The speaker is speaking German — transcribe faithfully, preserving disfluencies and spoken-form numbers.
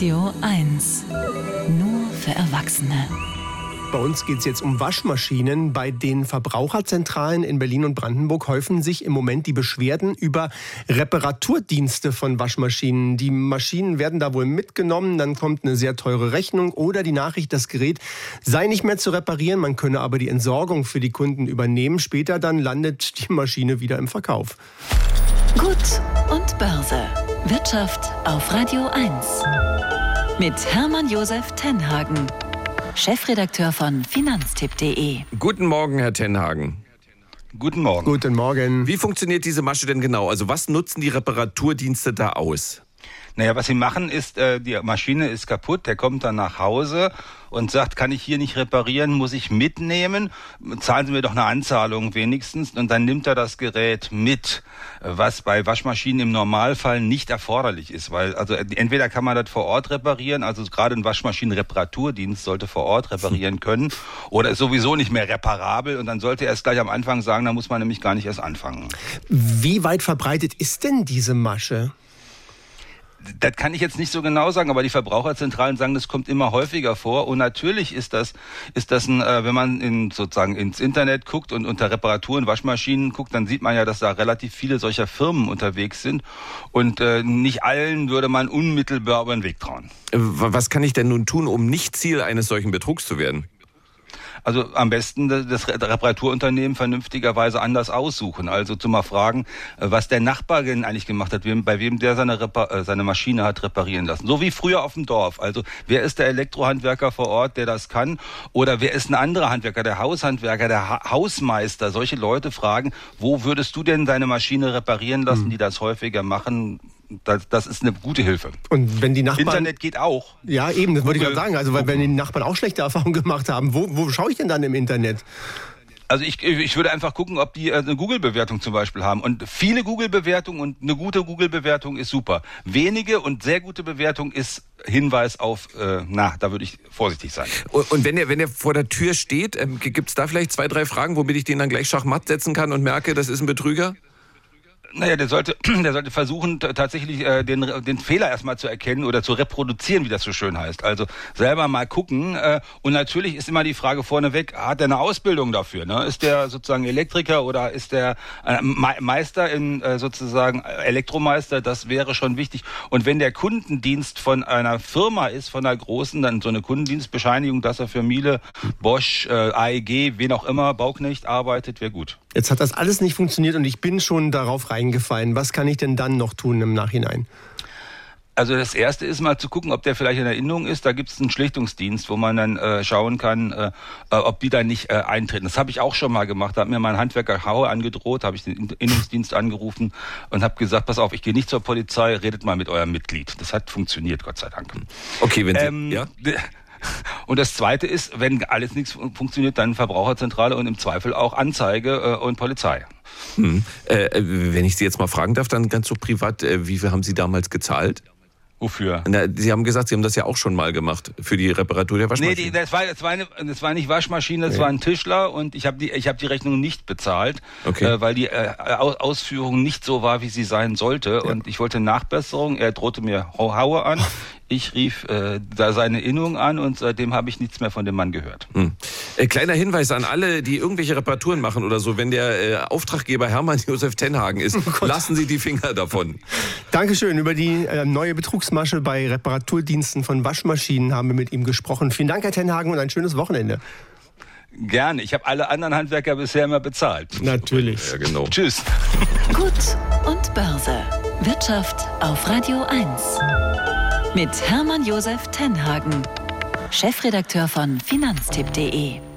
Radio eins. Nur für Erwachsene. Bei uns geht es jetzt um Waschmaschinen. Bei den Verbraucherzentralen in Berlin und Brandenburg häufen sich im Moment die Beschwerden über Reparaturdienste von Waschmaschinen. Die Maschinen werden da wohl mitgenommen, dann kommt eine sehr teure Rechnung oder die Nachricht, das Gerät sei nicht mehr zu reparieren, man könne aber die Entsorgung für die Kunden übernehmen. Später dann landet die Maschine wieder im Verkauf. Gut und Börse. Wirtschaft auf Radio eins. Mit Hermann Josef Tenhagen, Chefredakteur von Finanztipp punkt de. Guten Morgen, Herr Tenhagen. Guten Morgen. Guten Morgen. Wie funktioniert diese Masche denn genau? Also was nutzen die Reparaturdienste da aus? Naja, was sie machen ist, äh, die Maschine ist kaputt, der kommt dann nach Hause und sagt, kann ich hier nicht reparieren, muss ich mitnehmen? Zahlen Sie mir doch eine Anzahlung wenigstens. Und dann nimmt er das Gerät mit, was bei Waschmaschinen im Normalfall nicht erforderlich ist. Weil also entweder kann man das vor Ort reparieren, also gerade ein Waschmaschinenreparaturdienst sollte vor Ort reparieren können, oder ist sowieso nicht mehr reparabel und dann sollte er es gleich am Anfang sagen, da muss man nämlich gar nicht erst anfangen. Wie weit verbreitet ist denn diese Masche? Das kann ich jetzt nicht so genau sagen, aber die Verbraucherzentralen sagen, das kommt immer häufiger vor. Und natürlich ist das, ist das ein, äh, wenn man in, sozusagen ins Internet guckt und unter Reparaturen, Waschmaschinen guckt, dann sieht man ja, dass da relativ viele solcher Firmen unterwegs sind. Und äh, nicht allen würde man unmittelbar über den Weg trauen. Was kann ich denn nun tun, um nicht Ziel eines solchen Betrugs zu werden? Also am besten das Reparaturunternehmen vernünftigerweise anders aussuchen. Also zu mal fragen, was der Nachbar denn eigentlich gemacht hat, bei wem der seine, Repar- seine Maschine hat reparieren lassen. So wie früher auf dem Dorf. Also wer ist der Elektrohandwerker vor Ort, der das kann? Oder wer ist ein anderer Handwerker, der Haushandwerker, der ha- Hausmeister? Solche Leute fragen, wo würdest du denn deine Maschine reparieren lassen, mhm. die das häufiger machen? Das, das ist eine gute Hilfe. Und wenn die Nachbarn... Internet geht auch. Ja, eben, das wollte ich gerade sagen. Also weil, wenn die Nachbarn auch schlechte Erfahrungen gemacht haben, wo, wo schaue ich denn dann im Internet? Also ich, ich würde einfach gucken, ob die eine Google-Bewertung zum Beispiel haben. Und viele Google-Bewertungen und eine gute Google-Bewertung ist super. Wenige und sehr gute Bewertung ist Hinweis auf, äh, na, da würde ich vorsichtig sein. Und, und wenn er wenn er vor der Tür steht, ähm, gibt es da vielleicht zwei, drei Fragen, womit ich den dann gleich schachmatt setzen kann und merke, das ist ein Betrüger? Naja, der sollte, der sollte versuchen, t- tatsächlich äh, den, den Fehler erstmal zu erkennen oder zu reproduzieren, wie das so schön heißt. Also selber mal gucken. Äh, und natürlich ist immer die Frage vorneweg, hat er eine Ausbildung dafür? Ne? Ist der sozusagen Elektriker oder ist der äh, Me- Meister in äh, sozusagen Elektromeister? Das wäre schon wichtig. Und wenn der Kundendienst von einer Firma ist, von einer großen, dann so eine Kundendienstbescheinigung, dass er für Miele, Bosch, äh, A E G, wen auch immer, Bauknecht arbeitet, wäre gut. Jetzt hat das alles nicht funktioniert und ich bin schon darauf reingefallen. Was kann ich denn dann noch tun im Nachhinein? Also das Erste ist mal zu gucken, ob der vielleicht in Erinnerung ist. Da gibt es einen Schlichtungsdienst, wo man dann äh, schauen kann, äh, ob die da nicht äh, eintreten. Das habe ich auch schon mal gemacht. Da hat mir mein Handwerker Haue angedroht, habe ich den Erinnerungsdienst angerufen und habe gesagt, pass auf, ich gehe nicht zur Polizei, redet mal mit eurem Mitglied. Das hat funktioniert, Gott sei Dank. Okay, wenn Sie... Ähm, ja? Und das Zweite ist, wenn alles nichts funktioniert, dann Verbraucherzentrale und im Zweifel auch Anzeige äh, und Polizei. Hm. Äh, wenn ich Sie jetzt mal fragen darf, dann ganz so privat, äh, wie viel haben Sie damals gezahlt? Wofür? Na, Sie haben gesagt, Sie haben das ja auch schon mal gemacht für die Reparatur der Waschmaschine. Nee, die, das, war, das, war eine, das war nicht Waschmaschine, das nee. war ein Tischler und ich habe die, ich hab die Rechnung nicht bezahlt, okay. äh, weil die äh, Ausführung nicht so war, wie sie sein sollte. Ja. Und ich wollte Nachbesserung, er drohte mir Haue an. Ich rief äh, da seine Innung an und seitdem habe ich nichts mehr von dem Mann gehört. Hm. Äh, kleiner Hinweis an alle, die irgendwelche Reparaturen machen oder so, wenn der äh, Auftraggeber Hermann Josef Tenhagen ist, oh lassen Sie die Finger davon. Dankeschön. Über die äh, neue Betrugsmasche bei Reparaturdiensten von Waschmaschinen haben wir mit ihm gesprochen. Vielen Dank, Herr Tenhagen, und ein schönes Wochenende. Gerne. Ich habe alle anderen Handwerker bisher immer bezahlt. Natürlich. Ja, genau. Tschüss. Gut und Börse. Wirtschaft auf Radio eins. Mit Hermann Josef Tenhagen, Chefredakteur von Finanztipp punkt de.